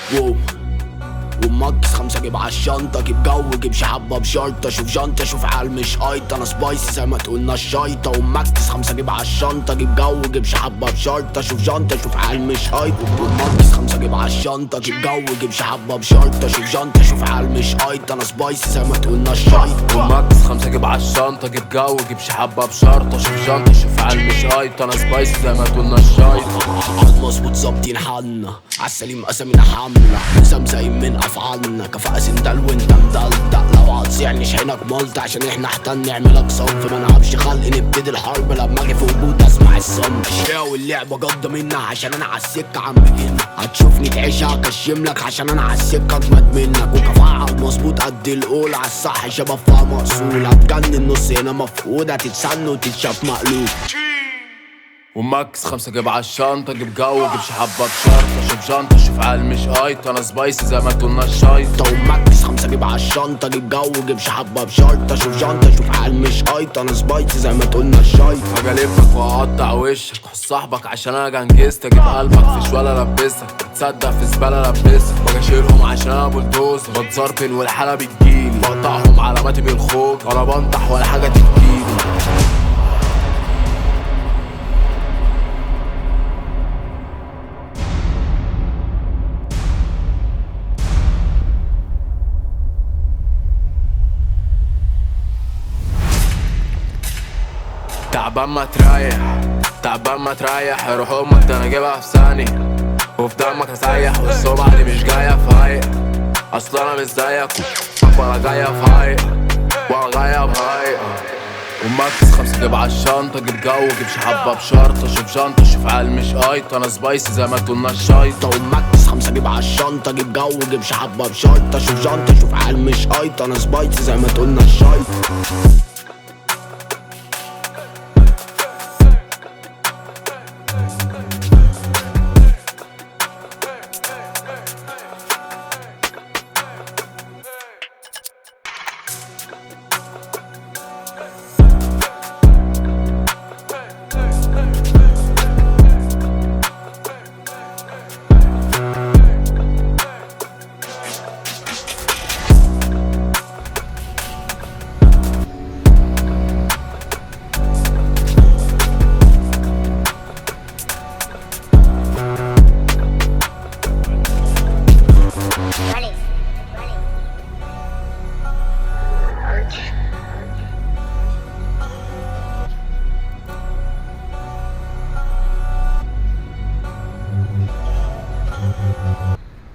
واو ومكس 5 جيب عالشنطة، جيب جو جيب شحبة بشرطة، شوف جنطة شوف عال مش قايطة، انا سبايسي زي ما تقولنا الشايطة. ومكس 5 جيب عالشنطة، جيب جو جيب شحبة بشرطة، شوف جنطة شوف عال مش قايطة. ومكس 5 جيب عالشنطة، جيب جو جيب شحبة بشرطة، شوف جنطة شوف عال مش قايطة، انا سبايسي زي ما تقولنا الشايطة. ومكس 5 جيب عالشنطة، جيب جو جيب شحبة بشرطة، شوف جنطة شوف عال مش قايطة، انا سبايسي زي ما تقولنا الشايطة. عالمظبوط ظابطين حالنا، عالسليم قسمنا حملة، زمزايم من افعالنا، كفاءة سندال وانت مدلدق، لو هتصيعني شحنك ملط عشان احنا احتن نعملك صنف. ما نلعبش خلق نبتدي الحرب، لما اجي في وجود اسمع الصمت. واللعبة جادة منا عشان انا عالسكة عم بجن، هتشوفني تعيشها هكشملك عشان انا عالسكة اجمد منك. وكفاءة عالمظبوط قد القول، عالصح شباب فيها مقصول، هتجنن نص هنا مفقود، هتتسن وتتشاف مقلوب. وماكس 5 جيب عالشنطة، جيب جو جيب شحبة بشرطة، شوف جنطة شوف عال مش قايطة، انا سبايسي زي ما تقولنا الشايطة. وماكس 5 جيب عالشنطة، جيب جو جيب شحبة بشرطة، شوف جنطة شوف عال مش قايطة، انا سبايسي زي ما تقولنا الشايطة. هجلبك وهقطع وشك وحش صاحبك عشان انا جنجزت، اجيب قلبك في شوالة البسك، تصدق في زبالة لبسك، باجي اشيلهم عشان انا بلدوزر، بتزربن والحالة بتجيلي، بقطعهم علاماتي بالخوج، ولا بنطح ولا حاجة تجيلي. تعبان ما تريح، تعبان ما تريح، روح امك ده انا جايبها في ثانية، وفي دمك هسيح، والسمعة دي مش جاية في هايق، اصل انا مش زيك ولا جاية في هايق ولا جاية في هايق. وماكس 5 جيب عالشنطة، جيب جو جيب شحبة بشرطة، شوف جنطة شوف عال مش قايطة، انا سبايسي زي ما تقولنا الشايطة. وماكس 5 جيب عالشنطة، جيب جو جيب شحبة بشرطة، شوف جنطة شوف عال مش قايطة، انا سبايسي زي ما تقولنا الشايطة.